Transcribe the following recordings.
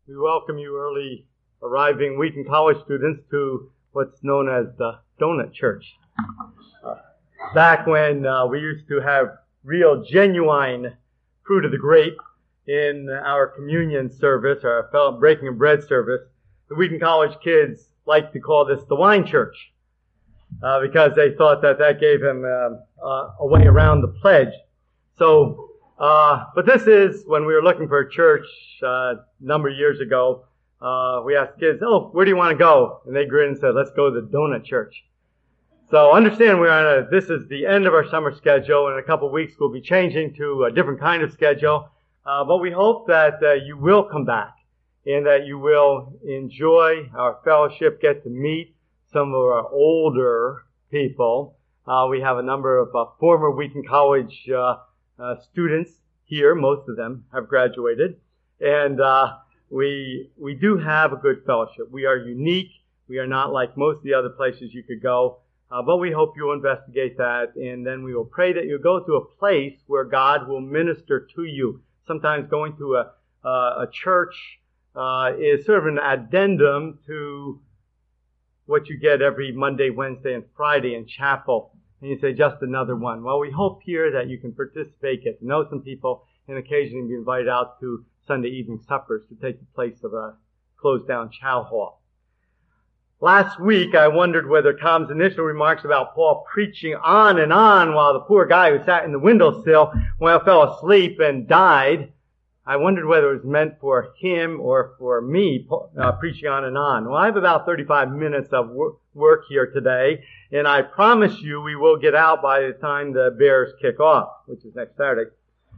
We welcome you early arriving Wheaton College students to what's known as the Donut Church. Back when we used to have real genuine fruit of the grape in our communion service, our breaking of bread service, the Wheaton College kids liked to call this the wine church because they thought that gave them a way around the pledge. So, but this is when we were looking for a church a number of years ago. We asked kids, where do you want to go? And they grinned and said, let's go to the Donut Church. So understand this is the end of our summer schedule, and in a couple of weeks we'll be changing to a different kind of schedule. But we hope that you will come back and that you will enjoy our fellowship, get to meet some of our older people. We have a number of former Wheaton College students here. Most of them have graduated. And we do have a good fellowship. We are unique. We are not like most of the other places you could go. But we hope you'll investigate that, and then we will pray that you'll go to a place where God will minister to you. Sometimes going to a church is sort of an addendum to what you get every Monday, Wednesday, and Friday in chapel. And you say, just another one. Well, we hope here that you can participate, get to know some people, and occasionally be invited out to Sunday evening suppers to take the place of a closed-down chow hall. Last week, I wondered whether Tom's initial remarks about Paul preaching on and on while the poor guy who sat in the windowsill fell asleep and died, I wondered whether it was meant for him or for me, preaching on and on. Well, I have about 35 minutes of work here today, and I promise you we will get out by the time the Bears kick off, which is next Saturday.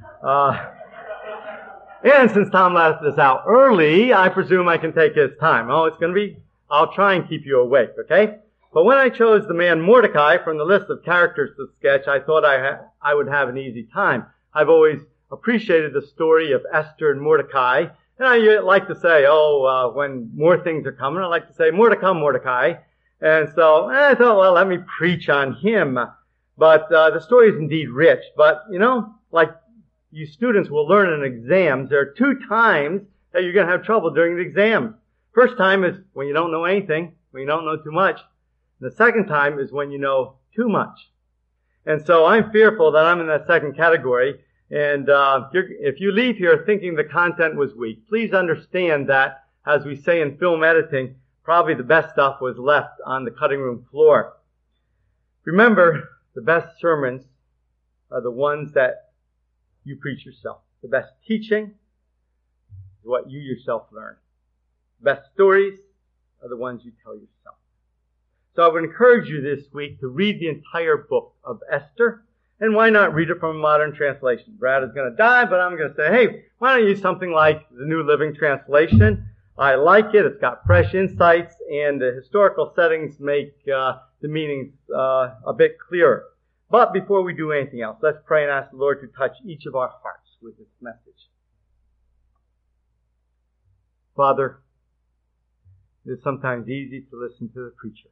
And since Tom left us out early, I presume I can take his time. I'll try and keep you awake, okay? But when I chose the man Mordecai from the list of characters to sketch, I thought I would have an easy time. I've always appreciated the story of Esther and Mordecai. And I like to say, when more things are coming, I like to say, Mordecai. And so I thought, well, let me preach on him. But the story is indeed rich. But, like you students will learn in exams, there are 2 times that you're going to have trouble during the exam. First time is when you don't know anything, when you don't know too much. The second time is when you know too much. And so I'm fearful that I'm in that second category. And if you leave here thinking the content was weak, please understand that, as we say in film editing, probably the best stuff was left on the cutting room floor. Remember, the best sermons are the ones that you preach yourself. The best teaching is what you yourself learn. The best stories are the ones you tell yourself. So I would encourage you this week to read the entire book of Esther. And why not read it from a modern translation? Brad is going to die, but I'm going to say, hey, why don't you use something like the New Living Translation? I like it. It's got fresh insights, and the historical settings make the meanings a bit clearer. But before we do anything else, let's pray and ask the Lord to touch each of our hearts with this message. Father, it is sometimes easy to listen to the preacher,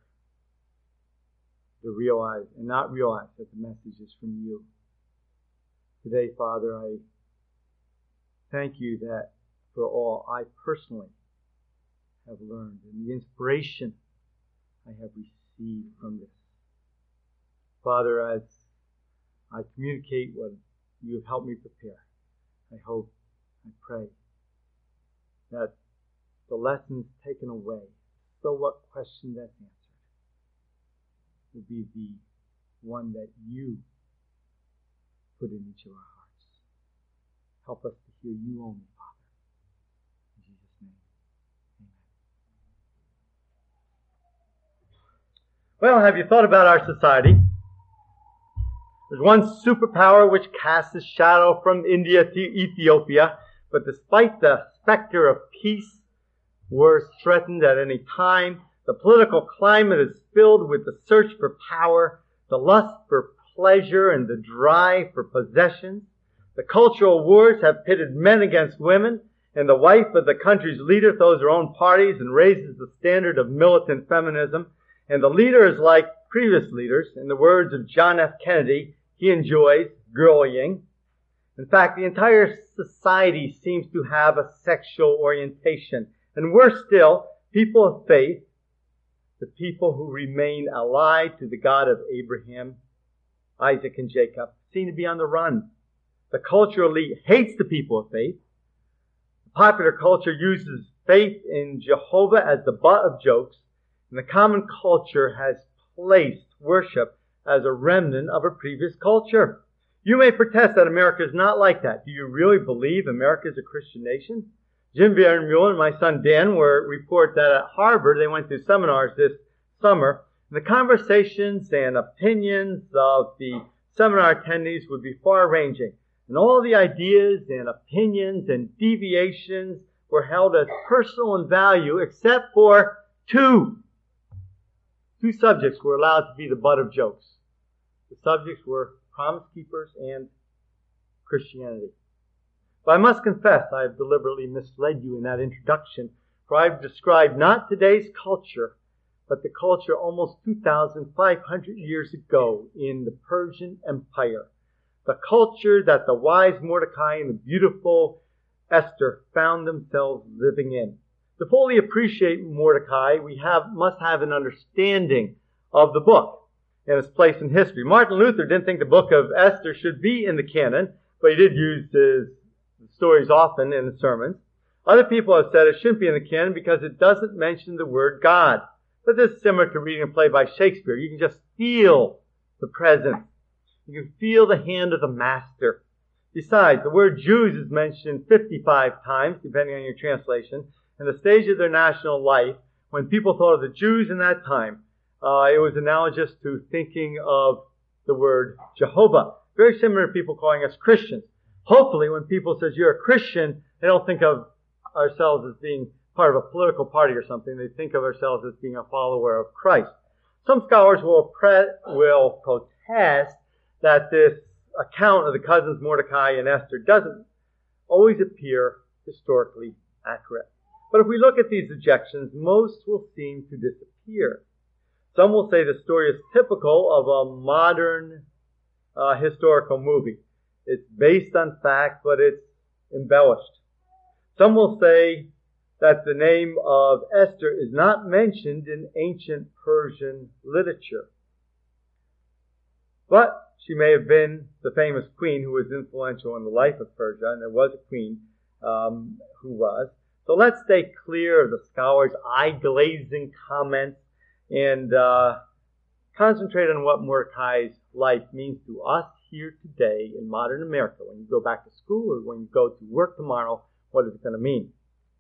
to realize and not realize that the message is from you. Today, Father, I thank you that for all I personally have learned and the inspiration I have received from this. Father, as I communicate what you have helped me prepare, I hope, I pray that the lessons taken away, so what question that's answered, will be the one that you put in each of our hearts. Help us to hear you only, Father. In Jesus' name, amen. Well, have you thought about our society? There's one superpower which casts a shadow from India to Ethiopia, but despite the specter of peace, wars threatened at any time, the political climate is filled with the search for power, the lust for pleasure, and the drive for possessions. The cultural wars have pitted men against women, and the wife of the country's leader throws her own parties and raises the standard of militant feminism. And the leader is like previous leaders. In the words of John F. Kennedy, he enjoys girlying. In fact, the entire society seems to have a sexual orientation. And worse still, people of faith, the people who remain allied to the God of Abraham, Isaac, and Jacob, seem to be on the run. The cultural elite hates the people of faith. Popular culture uses faith in Jehovah as the butt of jokes, and the common culture has placed worship as a remnant of a previous culture. You may protest that America is not like that. Do you really believe America is a Christian nation? Jim Mueller and my son Dan report that at Harvard they went to seminars this summer. The conversations and opinions of the seminar attendees would be far-ranging. And all the ideas and opinions and deviations were held as personal in value except for two. Two subjects were allowed to be the butt of jokes. The subjects were Promise Keepers and Christianity. But I must confess I have deliberately misled you in that introduction, for I've described not today's culture, but the culture almost 2,500 years ago in the Persian Empire. The culture that the wise Mordecai and the beautiful Esther found themselves living in. To fully appreciate Mordecai, we must have an understanding of the book and its place in history. Martin Luther didn't think the book of Esther should be in the canon, but he did use his stories often in the sermons. Other people have said it shouldn't be in the canon because it doesn't mention the word God. But this is similar to reading a play by Shakespeare. You can just feel the presence. You can feel the hand of the master. Besides, the word Jews is mentioned 55 times, depending on your translation. And the stage of their national life, when people thought of the Jews in that time, it was analogous to thinking of the word Jehovah. Very similar to people calling us Christians. Hopefully, when people say you're a Christian, they don't think of ourselves as being part of a political party or something. They think of ourselves as being a follower of Christ. Some scholars will protest that this account of the cousins Mordecai and Esther doesn't always appear historically accurate. But if we look at these objections, most will seem to disappear. Some will say the story is typical of a modern historical movie. It's based on fact, but it's embellished. Some will say that the name of Esther is not mentioned in ancient Persian literature. But she may have been the famous queen who was influential in the life of Persia, and there was a queen who was. So let's stay clear of the scholars' eye-glazing comments and concentrate on what Mordecai's life means to us here today in modern America. When you go back to school or when you go to work tomorrow, what is it going to mean?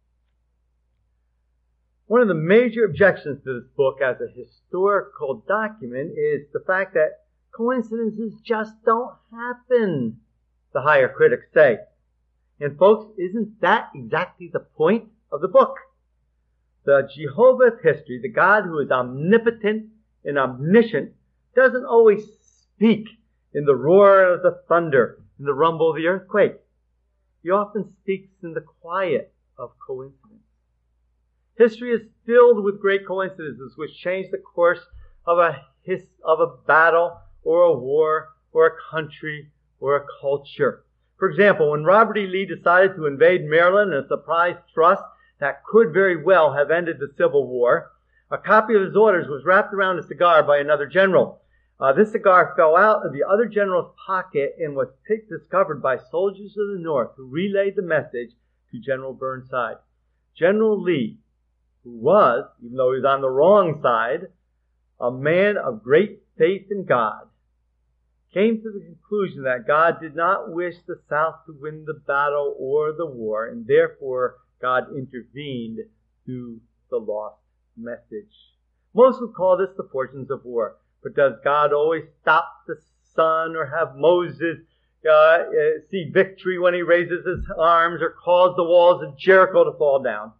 One of the major objections to this book as a historical document is the fact that coincidences just don't happen, the higher critics say. And folks, isn't that exactly the point of the book? The Jehovah of history, the God who is omnipotent and omniscient, doesn't always speak in the roar of the thunder, in the rumble of the earthquake. He often speaks in the quiet of coincidence. History is filled with great coincidences which change the course of a battle or a war or a country or a culture. For example, when Robert E. Lee decided to invade Maryland in a surprise thrust that could very well have ended the Civil War, a copy of his orders was wrapped around a cigar by another general. This cigar fell out of the other general's pocket and was discovered by soldiers of the North who relayed the message to General Burnside. General Lee, who was, even though he was on the wrong side, a man of great faith in God, came to the conclusion that God did not wish the South to win the battle or the war, and therefore God intervened through the lost message. Most would call this the fortunes of war. But does God always stop the sun or have Moses see victory when he raises his arms or cause the walls of Jericho to fall down?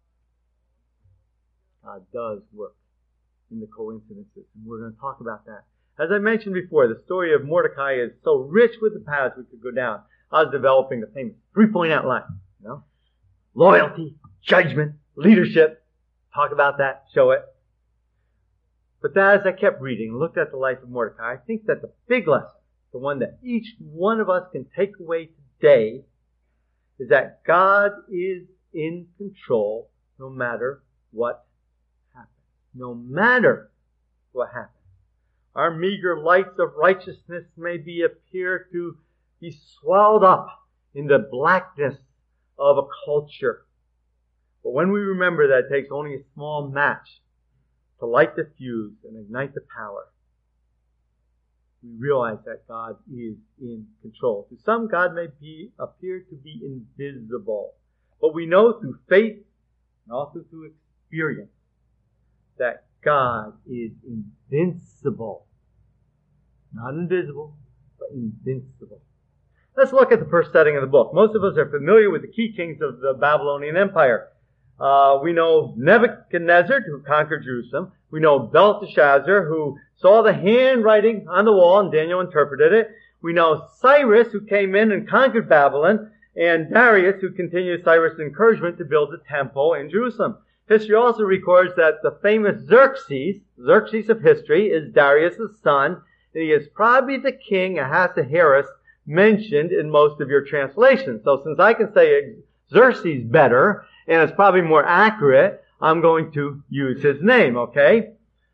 God does work in the coincidences, and we're going to talk about that. As I mentioned before, the story of Mordecai is so rich with the paths we could go down. I was developing the famous three-point outline. Loyalty, judgment, leadership. Talk about that, show it. But as I kept reading and looked at the life of Mordecai, I think that the big lesson, the one that each one of us can take away day is that God is in control no matter what happens. No matter what happens. Our meager lights of righteousness may appear to be swallowed up in the blackness of a culture. But when we remember that it takes only a small match to light the fuse and ignite the power, we realize that God is in control. To some, God may appear to be invisible. But we know through faith and also through experience that God is invincible. Not invisible, but invincible. Let's look at the first setting of the book. Most of us are familiar with the key kings of the Babylonian Empire. We know Nebuchadnezzar, who conquered Jerusalem. We know Belteshazzar, who saw the handwriting on the wall, and Daniel interpreted it. We know Cyrus, who came in and conquered Babylon, and Darius, who continued Cyrus' encouragement to build the temple in Jerusalem. History also records that the famous Xerxes of history, is Darius' son, and he is probably the king Ahasuerus mentioned in most of your translations. So since I can say Xerxes better, and it's probably more accurate, I'm going to use his name, okay?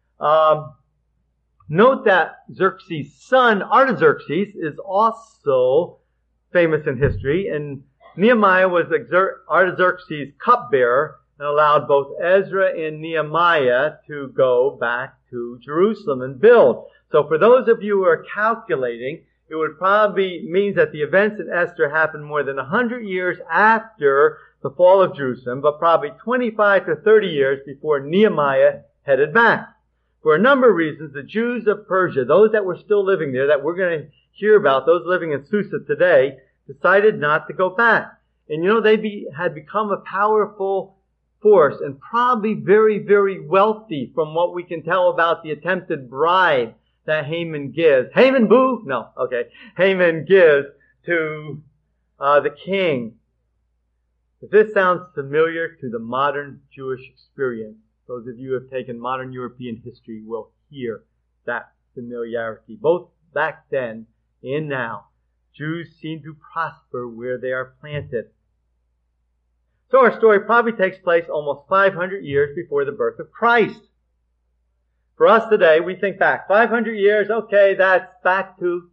Note that Xerxes' son, Artaxerxes, is also famous in history, and Nehemiah was Artaxerxes' cupbearer and allowed both Ezra and Nehemiah to go back to Jerusalem and build. So for those of you who are calculating, it would probably mean that the events in Esther happened more than 100 years after the fall of Jerusalem, but probably 25 to 30 years before Nehemiah headed back. For a number of reasons, the Jews of Persia, those that were still living there, that we're going to hear about, those living in Susa today, decided not to go back. And they had become a powerful force and probably very, very wealthy from what we can tell about the attempted bribe that Haman gives. Haman boo? No, okay. Haman gives to the king. If this sounds familiar to the modern Jewish experience, those of you who have taken modern European history will hear that familiarity. Both back then and now, Jews seem to prosper where they are planted. So our story probably takes place almost 500 years before the birth of Christ. For us today, we think back 500 years, okay, that's back to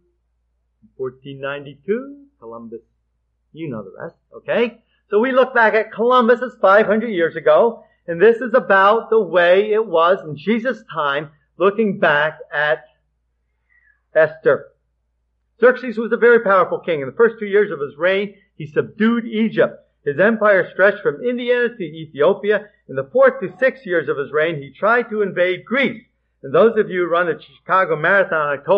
1492, Columbus. You know the rest, okay? So we look back at Columbus as 500 years ago, and this is about the way it was in Jesus' time, looking back at Esther. Xerxes was a very powerful king. In the first 2 years of his reign, he subdued Egypt. His empire stretched from India to Ethiopia. In the 4th to 6th years of his reign, he tried to invade Greece. And those of you who run the Chicago Marathon in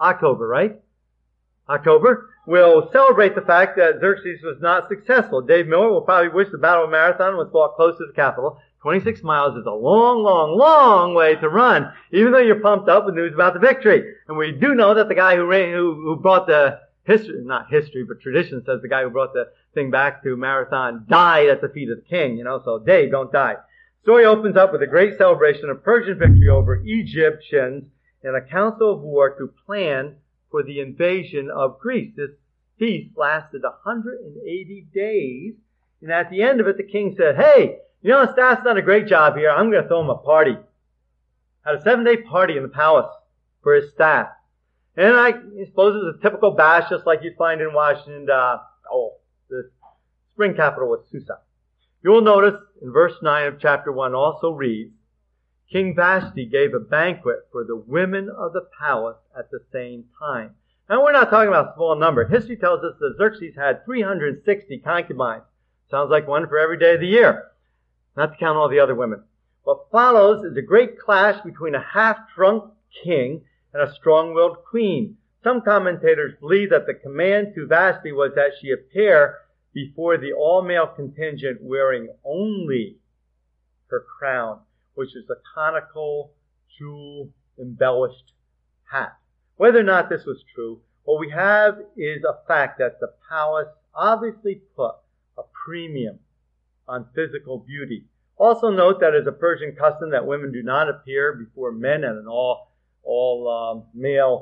October, will celebrate the fact that Xerxes was not successful. Dave Miller will probably wish the Battle of Marathon was fought close to the capital. 26 miles is a long, long, long way to run, even though you're pumped up with news about the victory. And we do know that the guy who brought the tradition says the guy who brought the thing back to Marathon died at the feet of the king, so Dave, don't die. Story opens up with a great celebration of Persian victory over Egyptians and a council of war to plan for the invasion of Greece. This feast lasted 180 days, and at the end of it, the king said, hey, staff's done a great job here. I'm going to throw him a party. Had a 7-day party in the palace for his staff. And I suppose it was a typical bash, just like you'd find in Washington. The spring capital was Susa. You will notice in verse 9 of chapter 1 also reads, King Vashti gave a banquet for the women of the palace at the same time. Now we're not talking about a small number. History tells us that Xerxes had 360 concubines. Sounds like one for every day of the year. Not to count all the other women. What follows is a great clash between a half-drunk king and a strong-willed queen. Some commentators believe that the command to Vashti was that she appear before the all-male contingent wearing only her crown, which is a conical, jewel-embellished hat. Whether or not this was true, what we have is a fact that the palace obviously put a premium on physical beauty. Also note that it is a Persian custom that women do not appear before men at an all-male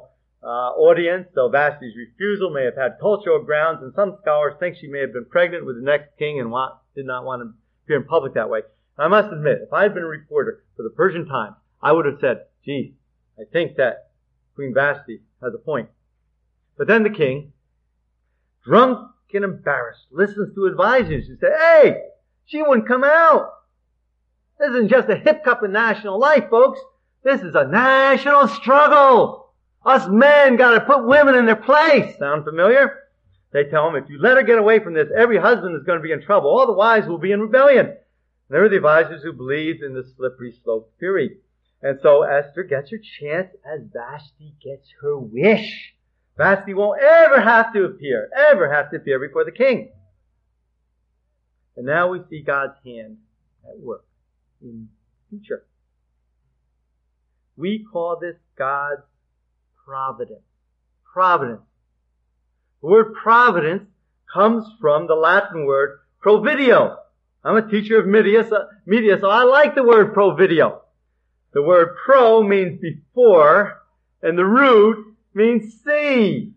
audience, so Vashti's refusal may have had cultural grounds, and some scholars think she may have been pregnant with the next king and did not want to appear in public that way. I must admit, if I had been a reporter for the Persian Times, I would have said, gee, I think that Queen Vashti has a point. But then the king, drunk and embarrassed, listens to advisors who say, hey, she wouldn't come out. This isn't just a hiccup in national life, folks. This is a national struggle. Us men got to put women in their place. Sound familiar? They tell him, if you let her get away from this, every husband is going to be in trouble. All the wives will be in rebellion. There are the advisors who believed in the slippery slope theory. And so Esther gets her chance as Vashti gets her wish. Vashti won't ever have to appear before the king. And now we see God's hand at work in the future. We call this God's providence. Providence. The word providence comes from the Latin word provideo. I'm a teacher of media, so I like the word provideo. The word pro means before, and the root means see.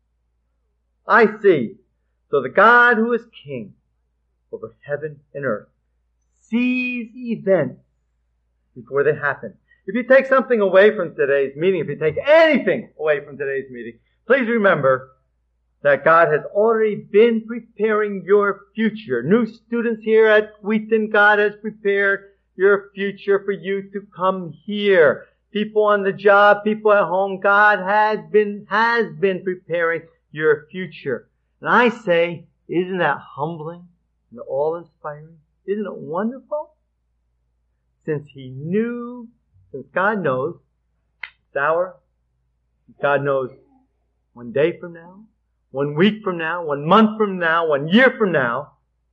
I see. So the God who is king over heaven and earth sees events before they happen. If you take something away from today's meeting, if you take anything away from today's meeting, please remember that God has already been preparing your future. New students here at Wheaton, God has prepared your future for you to come here. People on the job, people at home, God has been preparing your future. And I say, isn't that humbling and awe-inspiring? Isn't it wonderful? Since God knows this hour, God knows 1 day from now, 1 week from now, 1 month from now, 1 year from now,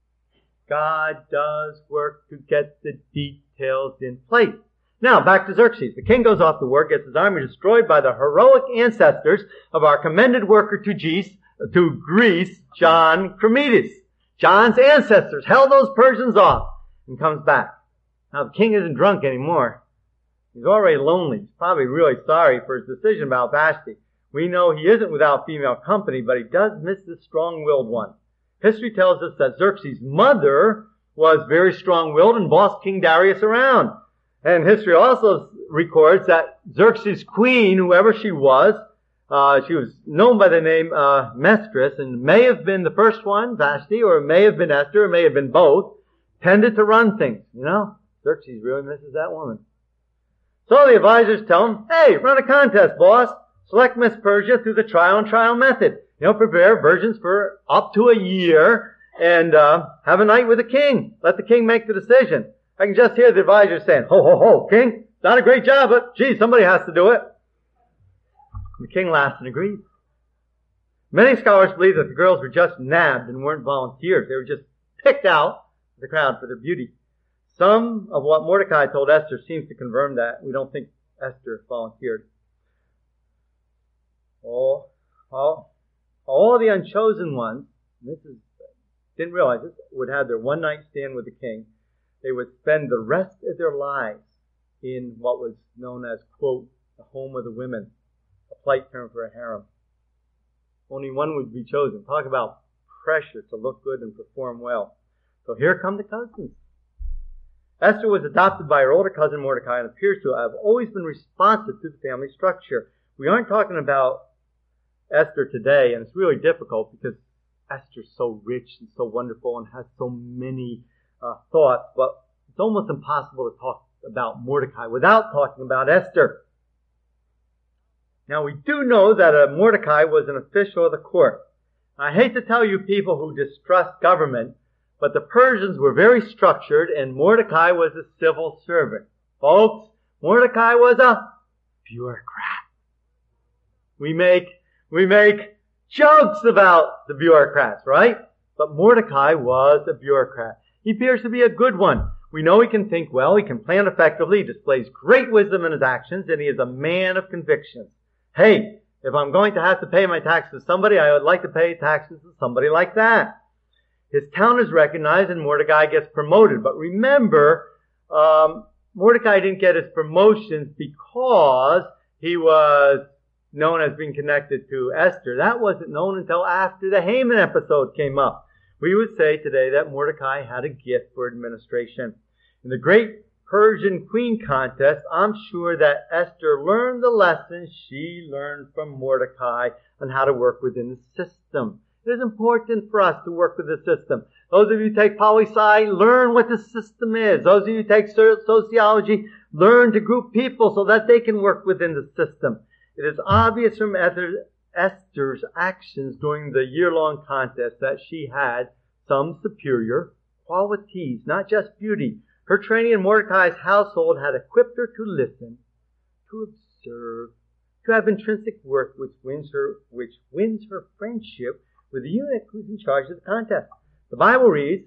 God does work to get the details in place. Now, back to Xerxes. The king goes off to war, gets his army destroyed by the heroic ancestors of our commended worker to Greece, John Cremides. John's ancestors held those Persians off and comes back. Now, the king isn't drunk anymore. He's already lonely. He's probably really sorry for his decision about Vashti. We know he isn't without female company, but he does miss the strong-willed one. History tells us that Xerxes' mother was very strong-willed and bossed King Darius around. And history also records that Xerxes' queen, whoever she was known by the name Mistress, and may have been the first one, Vashti, or it may have been Esther, or may have been both, tended to run things. You know, Xerxes really misses that woman. So the advisors tell him, hey, run a contest, boss. Select Miss Persia through the trial and trial method. Prepare virgins for up to a year and have a night with the king. Let the king make the decision. I can just hear the advisors saying, ho, ho, ho, king, done a great job, but gee, somebody has to do it. The king laughs and agrees. Many scholars believe that the girls were just nabbed and weren't volunteers. They were just picked out of the crowd for their beauty. Some of what Mordecai told Esther seems to confirm that. We don't think Esther volunteered. All the unchosen ones, didn't realize this, would have their one night stand with the king. They would spend the rest of their lives in what was known as, quote, the home of the women, a polite term for a harem. Only one would be chosen. Talk about pressure to look good and perform well. So here come the cousins. Esther was adopted by her older cousin Mordecai and appears to have always been responsive to the family structure. We aren't talking about Esther today, and it's really difficult because Esther's so rich and so wonderful and has so many thoughts, but it's almost impossible to talk about Mordecai without talking about Esther. Now, we do know that Mordecai was an official of the court. I hate to tell you people who distrust government, but the Persians were very structured, and Mordecai was a civil servant. Folks, Mordecai was a bureaucrat. We make jokes about the bureaucrats, right? But Mordecai was a bureaucrat. He appears to be a good one. We know he can think well, he can plan effectively, he displays great wisdom in his actions, and he is a man of convictions. Hey, if I'm going to have to pay my taxes to somebody, I would like to pay taxes to somebody like that. His town is recognized and Mordecai gets promoted. But remember, Mordecai didn't get his promotions because he was known as being connected to Esther. That wasn't known until after the Haman episode came up. We would say today that Mordecai had a gift for administration. In the great Persian queen contest, I'm sure that Esther learned the lessons she learned from Mordecai on how to work within the system. It is important for us to work with the system. Those of you who take poli-sci, learn what the system is. Those of you who take sociology, learn to group people so that they can work within the system. It is obvious from Esther's actions during the year-long contest that she had some superior qualities, not just beauty. Her training in Mordecai's household had equipped her to listen, to observe, to have intrinsic worth which wins her friendship with the eunuch who's in charge of the contest. The Bible reads,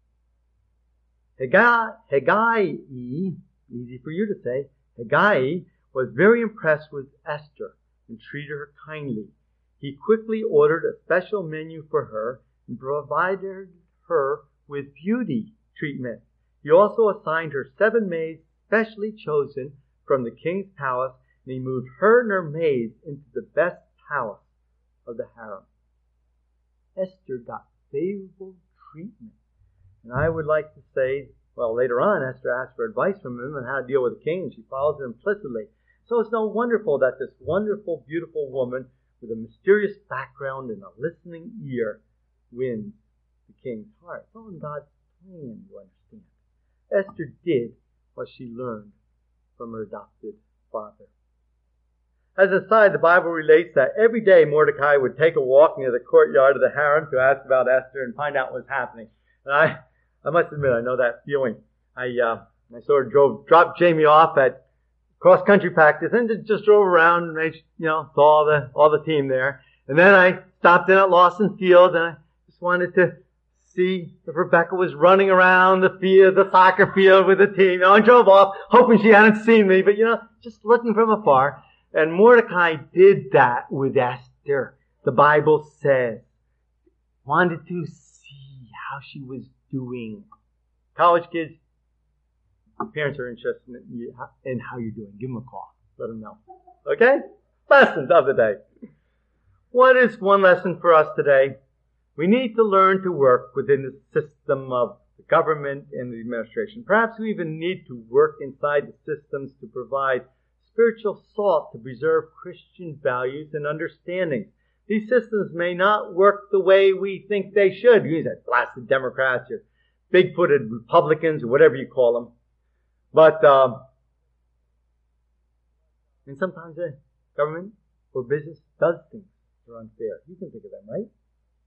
Hegai, easy for you to say, Hegai was very impressed with Esther and treated her kindly. He quickly ordered a special menu for her and provided her with beauty treatment. He also assigned her 7 maids specially chosen from the king's palace, and he moved her and her maids into the best palace of the harem. Esther got favorable treatment. And I would like to say, well, later on, Esther asked for advice from him on how to deal with the king, and she follows it implicitly. So it's no wonderful that this wonderful, beautiful woman with a mysterious background and a listening ear wins the king's heart. It's all in God's plan, you understand. Esther did what she learned from her adopted father. As a side, the Bible relates that every day Mordecai would take a walk near the courtyard of the harem to ask about Esther and find out what's happening. And I must admit, I know that feeling. I sort of dropped Jamie off at cross-country practice and just drove around and made, saw all the team there. And then I stopped in at Lawson Field and I just wanted to see if Rebecca was running around the soccer field with the team. I drove off hoping she hadn't seen me, but just looking from afar. And Mordecai did that with Esther. The Bible says, wanted to see how she was doing. College kids, parents are interested in how you're doing. Give them a call. Let them know. Okay? Lessons of the day. What is one lesson for us today? We need to learn to work within the system of the government and the administration. Perhaps we even need to work inside the systems to provide spiritual salt to preserve Christian values and understandings. These systems may not work the way we think they should. You say blasted Democrats or big-footed Republicans or whatever you call them. But and sometimes the government or business does things that are unfair. You can think of them, right?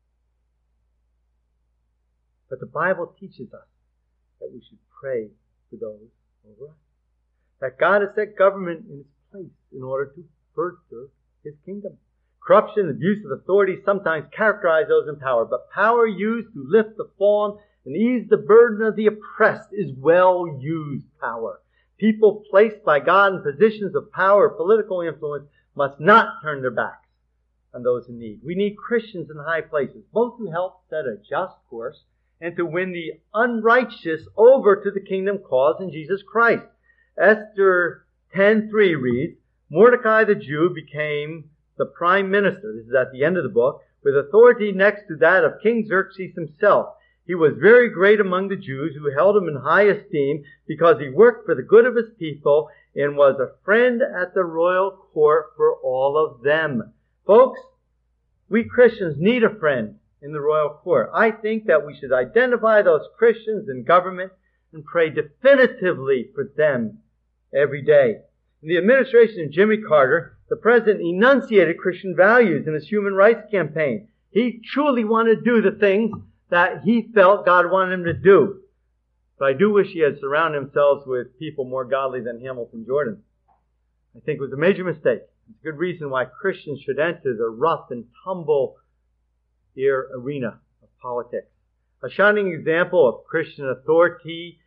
But the Bible teaches us that we should pray for those over us. That God has set government in its place in order to further His kingdom. Corruption and abuse of authority sometimes characterize those in power, but power used to lift the fallen and ease the burden of the oppressed is well-used power. People placed by God in positions of power or political influence must not turn their backs on those in need. We need Christians in high places, both to help set a just course and to win the unrighteous over to the kingdom cause in Jesus Christ. Esther 10:3 reads, Mordecai the Jew became the prime minister. This is at the end of the book, with authority next to that of King Xerxes himself. He was very great among the Jews who held him in high esteem because he worked for the good of his people and was a friend at the royal court for all of them. Folks, we Christians need a friend in the royal court. I think that we should identify those Christians in government and pray definitively for them every day. In the administration of Jimmy Carter, the president enunciated Christian values in his human rights campaign. He truly wanted to do the things that he felt God wanted him to do. But I do wish he had surrounded himself with people more godly than Hamilton Jordan. I think it was a major mistake. It's a good reason why Christians should enter the rough and tumble arena of politics. A shining example of Christian authority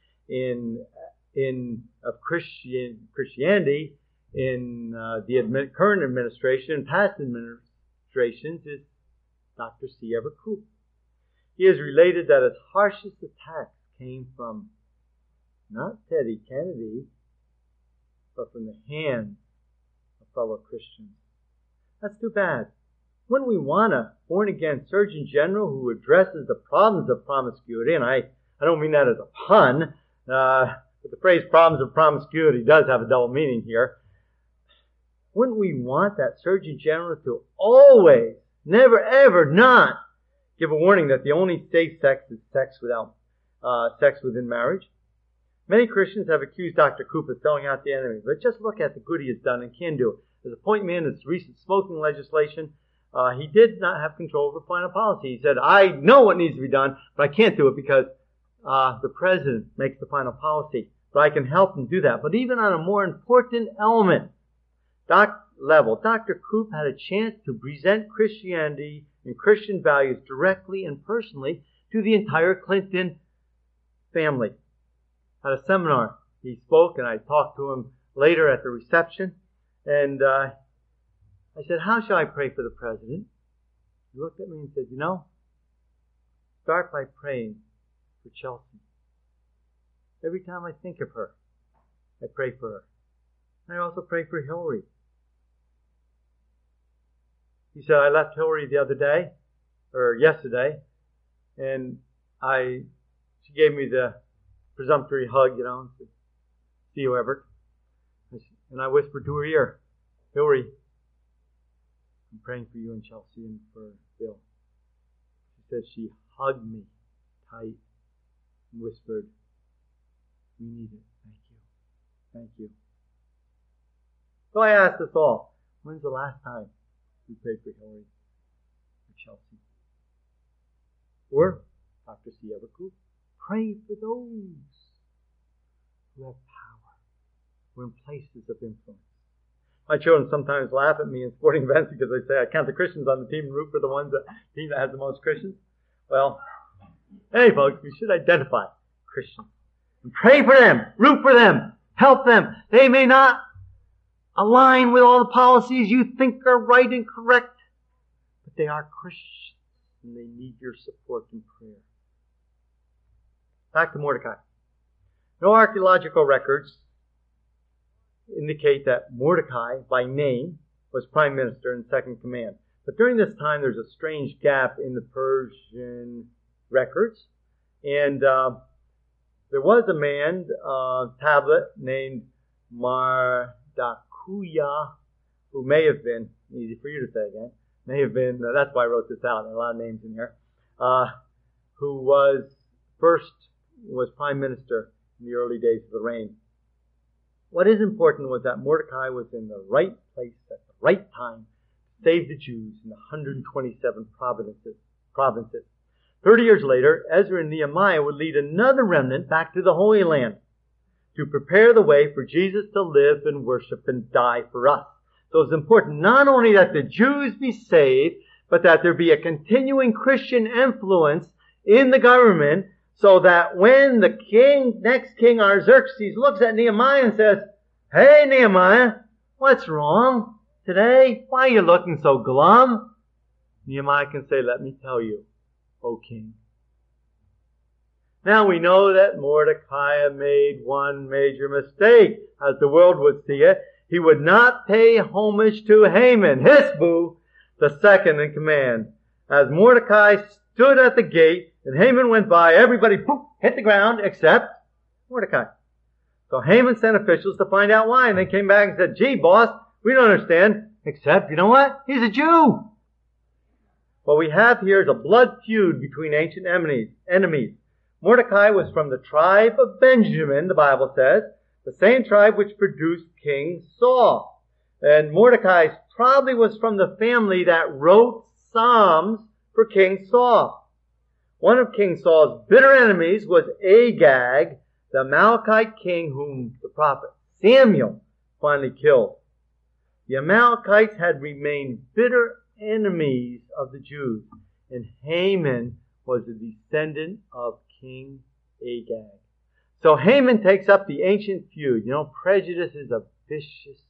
of Christianity in the current administration and past administrations is Dr. C. Everett Koop. He has related that his harshest attacks came from not Teddy Kennedy, but from the hands of fellow Christians. That's too bad. Wouldn't we want a born-again Surgeon General who addresses the problems of promiscuity? And I don't mean that as a pun, but the phrase problems of promiscuity does have a double meaning here. Wouldn't we want that Surgeon General to always, never, ever not give a warning that the only safe sex is sex within marriage? Many Christians have accused Dr. Koop of selling out the enemy, but just look at the good he has done and can do. As a point man in this recent smoking legislation, he did not have control over final policy. He said, I know what needs to be done, but I can't do it because the president makes the final policy. But I can help him do that. But even on a more important level, Dr. Koop had a chance to present Christianity and Christian values directly and personally to the entire Clinton family. At a seminar, he spoke, and I talked to him later at the reception. And I said, how shall I pray for the president? He looked at me and said, start by praying for Chelsea. Every time I think of her, I pray for her. And I also pray for Hillary. He said, I left Hillary yesterday, and she gave me the presumptory hug, and said, see you, Everett. And I whispered to her ear, Hillary, I'm praying for you and Chelsea and for Bill. She said she hugged me tight and whispered, we need it. Thank you. Thank you. So I asked us all, when's the last time we prayed for Hillary or Chelsea? Or Dr. C. Everett Koop, pray for those who have power, who are in places of influence. My children sometimes laugh at me in sporting events because they say I count the Christians on the team and root for the team that has the most Christians. Well, hey folks, we should identify Christians and pray for them, root for them, help them. They may not align with all the policies you think are right and correct, but they are Christians and they need your support and prayer. Back to Mordecai. No archaeological records indicate that Mordecai, by name, was prime minister and second command. But during this time, there's a strange gap in the Persian records. And there was a man, tablet, named Mardakuya, who may have been, easy for you to say again, may have been, that's why I wrote this out, there are a lot of names in here, who was prime minister in the early days of the reign. What is important was that Mordecai was in the right place at the right time to save the Jews in the 127 provinces. 30 years later, Ezra and Nehemiah would lead another remnant back to the Holy Land to prepare the way for Jesus to live and worship and die for us. So it's important not only that the Jews be saved, but that there be a continuing Christian influence in the government, so that when the next king Artaxerxes looks at Nehemiah and says, hey Nehemiah, what's wrong today? Why are you looking so glum? Nehemiah can say, let me tell you, O king. Now we know that Mordecai made one major mistake, as the world would see it. He would not pay homage to Haman, Hisbu, the second in command. As Mordecai stood at the gate, and Haman went by, everybody poof, hit the ground except Mordecai. So Haman sent officials to find out why, and they came back and said, gee, boss, we don't understand, except, you know what? He's a Jew. What we have here is a blood feud between ancient enemies. Mordecai was from the tribe of Benjamin, the Bible says, the same tribe which produced King Saul. And Mordecai probably was from the family that wrote Psalms for King Saul. One of King Saul's bitter enemies was Agag, the Amalekite king whom the prophet Samuel finally killed. The Amalekites had remained bitter enemies of the Jews, and Haman was a descendant of King Agag. So Haman takes up the ancient feud. Prejudice is a vicious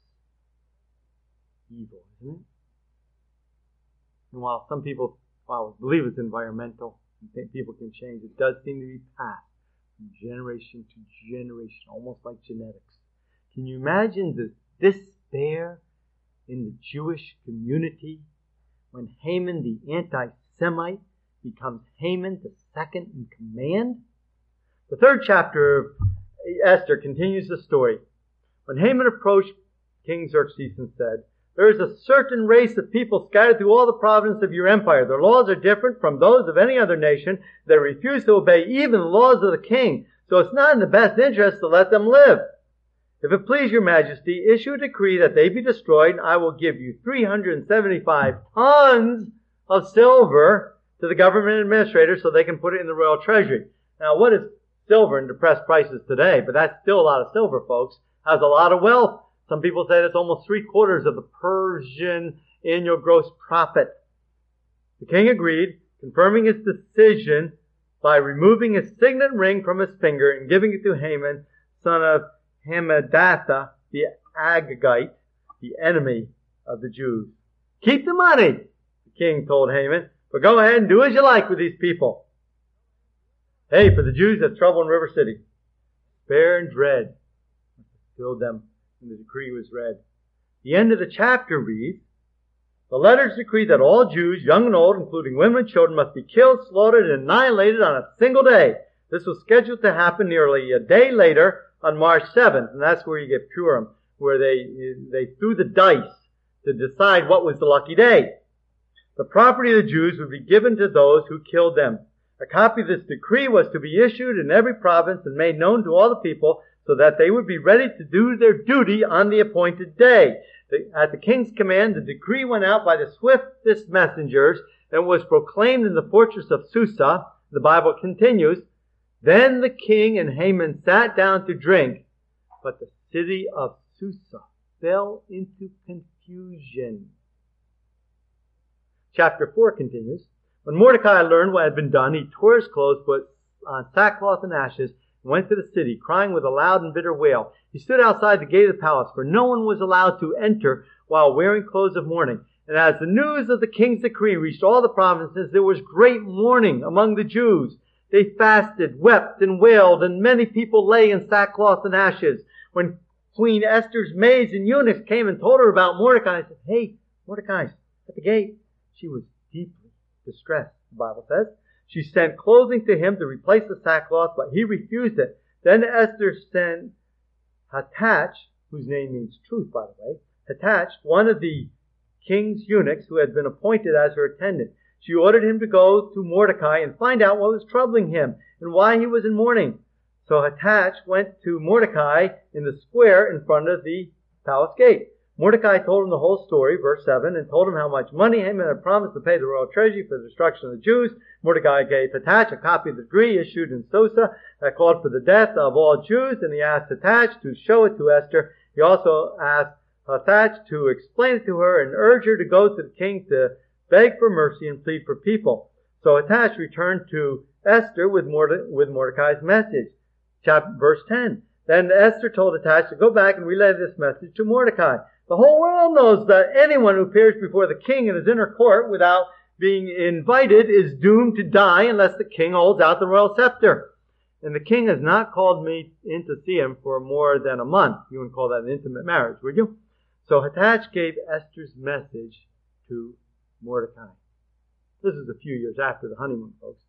evil, isn't it? And while some people believe it's environmental, and think people can change, it does seem to be passed from generation to generation, almost like genetics. Can you imagine the despair in the Jewish community when Haman the anti-Semite becomes Haman the second in command? The third chapter of Esther continues the story. When Haman approached King Xerxes and said, "There is a certain race of people scattered through all the provinces of your empire. Their laws are different from those of any other nation. They refuse to obey even the laws of the king. So it's not in the best interest to let them live. If it please your majesty, issue a decree that they be destroyed, and I will give you 375 tons of silver to the government administrator so they can put it in the royal treasury." Now, what is silver in depressed prices today? But that's still a lot of silver, folks. Has a lot of wealth. Some people say that's almost 3/4 of the Persian annual gross profit. The king agreed, confirming his decision by removing his signet ring from his finger and giving it to Haman, son of Hammedatha, the Agagite, the enemy of the Jews. "Keep the money," the king told Haman, "but go ahead and do as you like with these people." Hey, for the Jews, that's trouble in River City. Despair and dread filled them when the decree was read. The end of the chapter reads, "The letters decree that all Jews, young and old, including women and children, must be killed, slaughtered, and annihilated on a single day. This was scheduled to happen nearly a day later on March 7th, and that's where you get Purim, where they threw the dice to decide what was the lucky day. The property of the Jews would be given to those who killed them. A copy of this decree was to be issued in every province and made known to all the people so that they would be ready to do their duty on the appointed day. At the king's command, the decree went out by the swiftest messengers and was proclaimed in the fortress of Susa." The Bible continues, "Then the king and Haman sat down to drink, but the city of Susa fell into confusion." Chapter 4 continues, "When Mordecai learned what had been done, he tore his clothes, put on sackcloth and ashes, and went to the city, crying with a loud and bitter wail. He stood outside the gate of the palace, for no one was allowed to enter while wearing clothes of mourning. And as the news of the king's decree reached all the provinces, there was great mourning among the Jews. They fasted, wept, and wailed, and many people lay in sackcloth and ashes. When Queen Esther's maids and eunuchs came and told her about Mordecai, I said, 'Hey, Mordecai's at the gate.' She was deeply distressed," the Bible says. "She sent clothing to him to replace the sackcloth, but he refused it. Then Esther sent Hathach, whose name means truth, by the way, Hathach, one of the king's eunuchs who had been appointed as her attendant. She ordered him to go to Mordecai and find out what was troubling him and why he was in mourning. So Hathach went to Mordecai in the square in front of the palace gate. Mordecai told him the whole story, verse 7, and told him how much money Haman had promised to pay the royal treasury for the destruction of the Jews. Mordecai gave Hathach a copy of the decree issued in Susa that called for the death of all Jews, and he asked Hathach to show it to Esther. He also asked Hathach to explain it to her and urge her to go to the king to beg for mercy and plead for people. So Hathach returned to Esther with Mordecai's message. Verse 10. Then Esther told Hathach to go back and relay this message to Mordecai. The whole world knows that anyone who appears before the king in his inner court without being invited is doomed to die unless the king holds out the royal scepter. And the king has not called me in to see him for more than a month. You wouldn't call that an intimate marriage, would you? So Hathach gave Esther's message to Mordecai. This is a few years after the honeymoon, folks.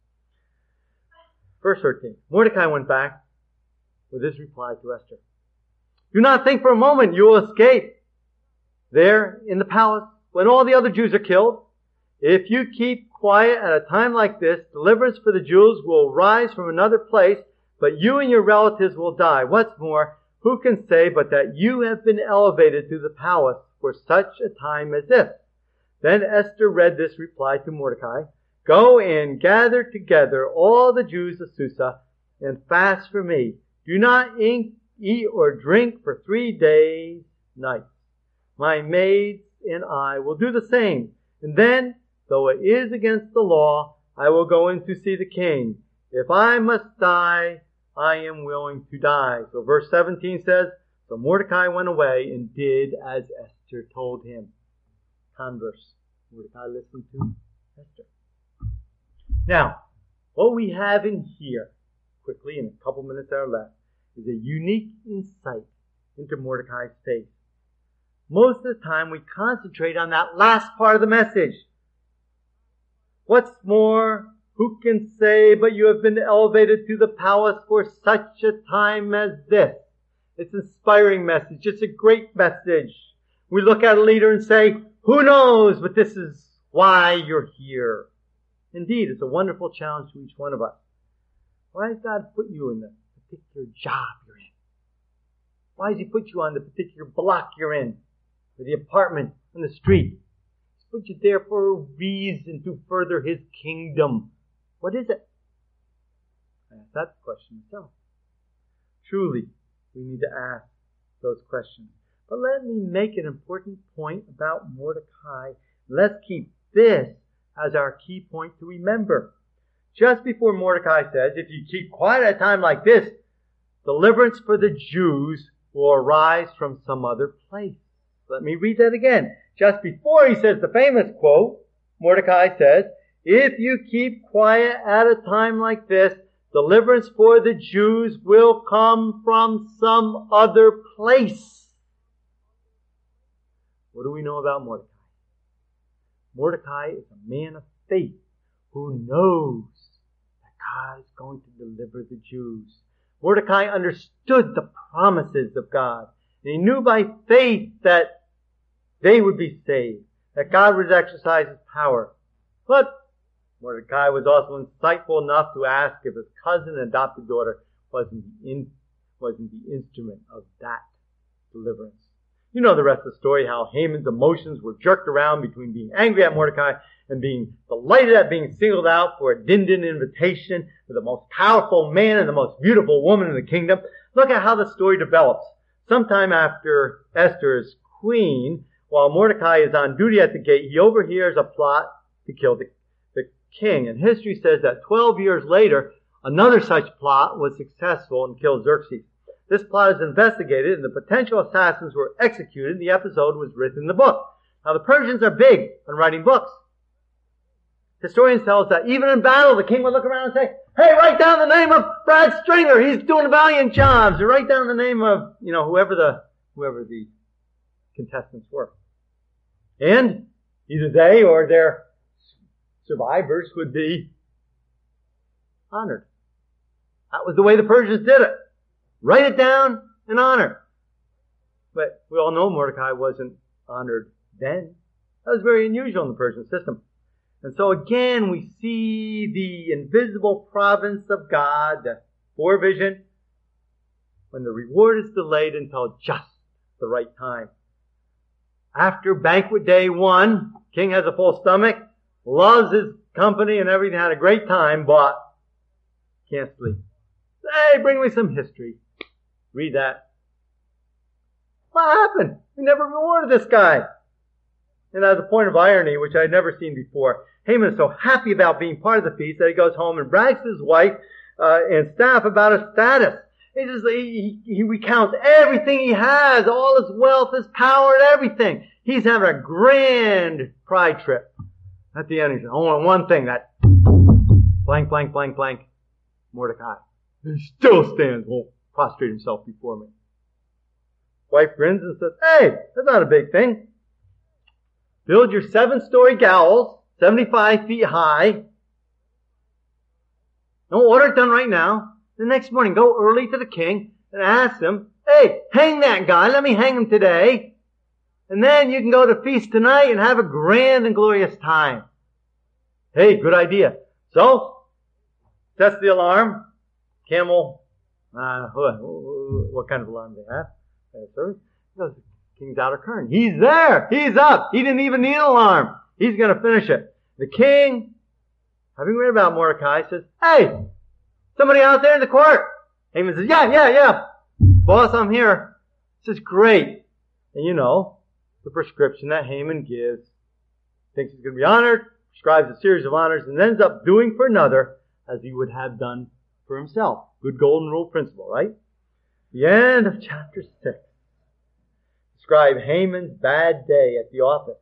Verse 13. Mordecai went back with his reply to Esther. Do not think for a moment you will escape there in the palace when all the other Jews are killed. If you keep quiet at a time like this, deliverance for the Jews will rise from another place, but you and your relatives will die. What's more, who can say but that you have been elevated to the palace for such a time as this? Then Esther read this reply to Mordecai. Go and gather together all the Jews of Susa and fast for me. Do not eat or drink for 3 days, nights. My maids and I will do the same. And then, though it is against the law, I will go in to see the king. If I must die, I am willing to die. So verse 17 says, So Mordecai went away and did as Esther told him. Converse. Mordecai listened to Esther. Now, what we have in here, quickly in a couple minutes that are left, is a unique insight into Mordecai's faith. most of the time we concentrate on that last part of the message. What's more, who can say, but you have been elevated to the palace for such a time as this? It's an inspiring message. It's a great message. We look at a leader and say, who knows, but this is why you're here. Indeed, it's a wonderful challenge to each one of us. Why has God put you in the particular job you're in? Why has He put you on the particular block you're in? Or the apartment on the street? He's put you there for a reason, to further His kingdom. What is it? I ask that question myself. Truly, we need to ask those questions. But let me make an important point about Mordecai. Let's keep this as our key point to remember. Just before Mordecai says, if you keep quiet at a time like this, deliverance for the Jews will arise from some other place. Let me read that again. Just before he says the famous quote, Mordecai says, if you keep quiet at a time like this, deliverance for the Jews will come from some other place. What do we know about Mordecai? Mordecai is a man of faith who knows that God is going to deliver the Jews. Mordecai understood the promises of God. And he knew by faith that they would be saved, that God would exercise His power. But Mordecai was also insightful enough to ask if his cousin and adopted daughter wasn't the instrument of that deliverance. You know the rest of the story, how Haman's emotions were jerked around between being angry at Mordecai and being delighted at being singled out for a din-din invitation to the most powerful man and the most beautiful woman in the kingdom. Look at how the story develops. Sometime after Esther is queen, while Mordecai is on duty at the gate, he overhears a plot to kill the king. And history says that 12 years later, another such plot was successful and killed Xerxes. This plot is investigated and the potential assassins were executed. The episode was written in the book. Now the Persians are big on writing books. Historians tell us that even in battle, the king would look around and say, hey, write down the name of Brad Stringer. He's doing valiant jobs. Or write down the name of, whoever the contestants were. And either they or their survivors would be honored. That was the way the Persians did it. Write it down and honor. But we all know Mordecai wasn't honored then. That was very unusual in the Persian system. And so again, we see the invisible providence of God, the forevision, when the reward is delayed until just the right time. After banquet day 1, king has a full stomach, loves his company and everything, had a great time, but can't sleep. Hey, bring me some history. Read that. What happened? We never rewarded this guy. And as a point of irony, which I'd never seen before, Haman is so happy about being part of the feast that he goes home and brags to his wife and staff about his status. He recounts everything he has, all his wealth, his power, and everything. He's having a grand pride trip. At the end, he says, I want one thing, that blank, blank, blank, blank, Mordecai. He still stands, won't prostrate himself before me. Wife grins and says, hey, that's not a big thing. Build your 7-story gallows, 75 feet high. Don't order it done right now. The next morning, go early to the king and ask him, hey, hang that guy, let me hang him today. And then you can go to feast tonight and have a grand and glorious time. Hey, good idea. So, sets the alarm. Camel, what kind of alarm they have? Service. The king's outer curtain. He's there. He's up. He didn't even need an alarm. He's going to finish it. The king, having read about Mordecai, says, hey, somebody out there in the court. Haman says, yeah. Boss, I'm here. This is great. And you know, the prescription that Haman gives, thinks he's going to be honored, prescribes a series of honors, and ends up doing for another as he would have done for himself. Good golden rule principle, right? The end of chapter 6. Describe Haman's bad day at the office.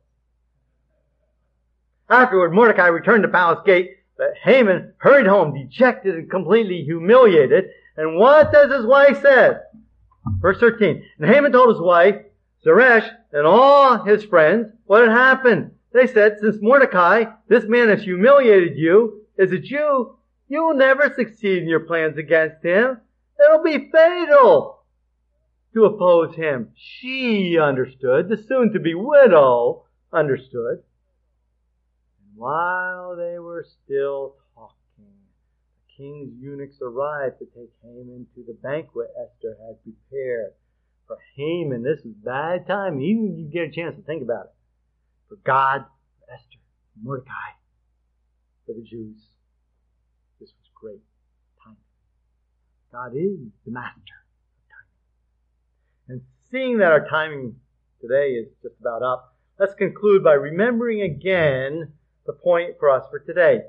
Afterward, Mordecai returned to palace gate, but Haman hurried home, dejected and completely humiliated. And what does his wife say? Verse 13. And Haman told his wife, Zeresh and all his friends, what had happened? They said, since Mordecai, this man has humiliated you, as a Jew, you will never succeed in your plans against him. It'll be fatal to oppose him. She understood. The soon-to-be widow understood. And while they were still talking, the king's eunuchs arrived to take Haman to the banquet Esther had prepared. For Haman, this was bad time. Even if you get a chance to think about it. For God, for Esther, for Mordecai, for the Jews, this was great timing. God is the master of timing. And seeing that our timing today is just about up, let's conclude by remembering again the point for us for today.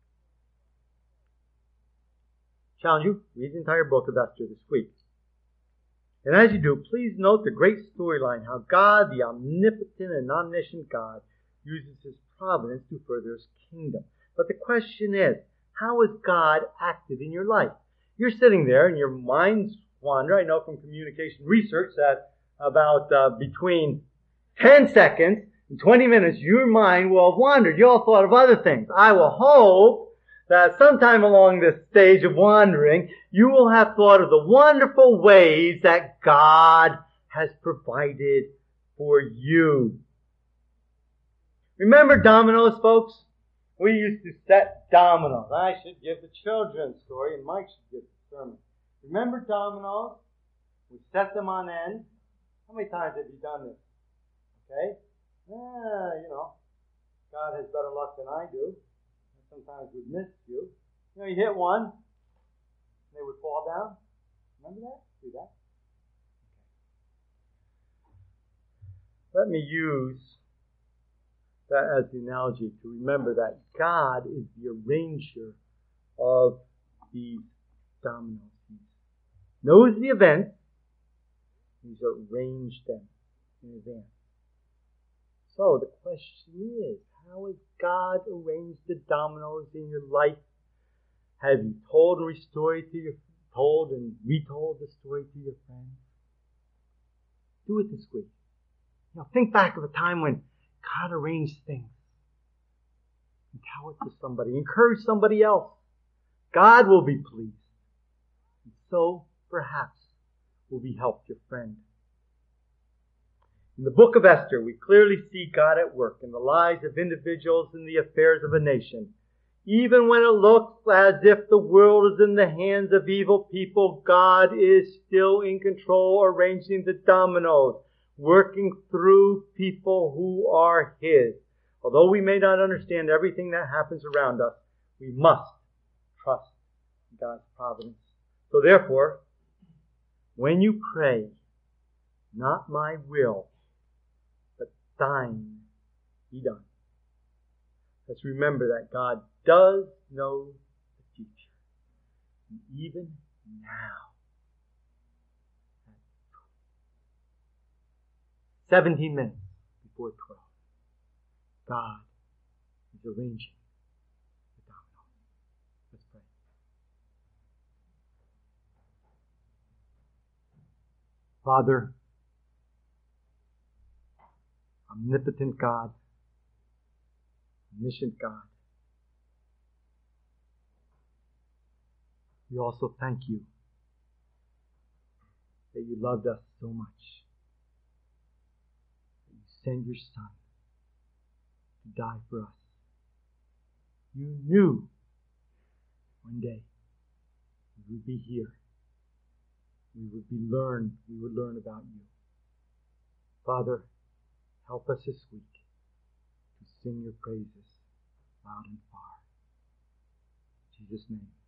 Challenge you, read the entire book of Esther this week. And as you do, please note the great storyline, how God, the omnipotent and omniscient God, uses His providence to further His kingdom. But the question is, how has God acted in your life? You're sitting there and your minds wander. I know from communication research that about between 10 seconds and 20 minutes, your mind will have wandered. You all thought of other things. I will hope that sometime along this stage of wandering, you will have thought of the wonderful ways that God has provided for you. Remember dominoes, folks? We used to set dominoes. I should give the children's story and Mike should give the sermon. Remember dominoes? We set them on end. How many times have you done this? Okay? God has better luck than I do. Sometimes we'd miss you. You hit one, they would fall down. Remember that? Do that. Let me use that as the analogy to remember that God is the arranger of these dominoes. He knows the events. He's arranged them in advance. So the question is, how has God arranged the dominoes in your life? Have you told and told and retold the story to your friends? Do it this week. Think back of a time when God arranged things. And tell it to somebody. Encourage somebody else. God will be pleased. And so, perhaps, will be helped your friend. In the book of Esther, we clearly see God at work in the lives of individuals and the affairs of a nation. Even when it looks as if the world is in the hands of evil people, God is still in control, arranging the dominoes, working through people who are His. Although we may not understand everything that happens around us, we must trust God's providence. So therefore, when you pray, not my will, thine be done. Let's remember that God does know the future. And even now, 17 minutes before 12, God is arranging the dominoes. Let's pray. Father, omnipotent God, omniscient God, we also thank you that you loved us so much, that you sent your Son to die for us. You knew one day we would be here. We would learn about you. Father, help us this week to sing your praises loud and far. In Jesus' name.